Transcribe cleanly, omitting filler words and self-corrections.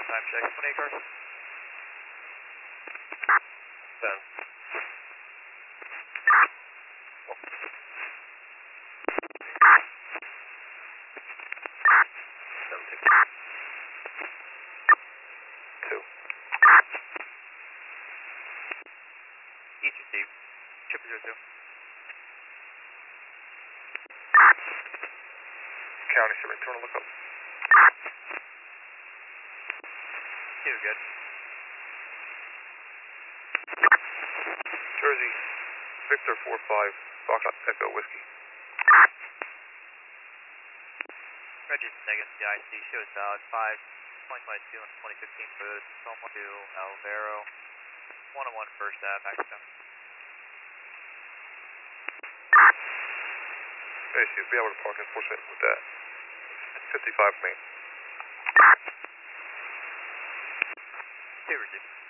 time check. 28 cars. 10. ECC, 002. County, should return a lookup. You're good. Jersey, Victor 45, Foxtrot Echo Whiskey. Reggie negative CIC shows out 5, 2022 and 2015 for Toma to Alvaro. 101 First Ave, Mexico. Hey, she'll be able to park enforcement with that. 55 for me. 2 received.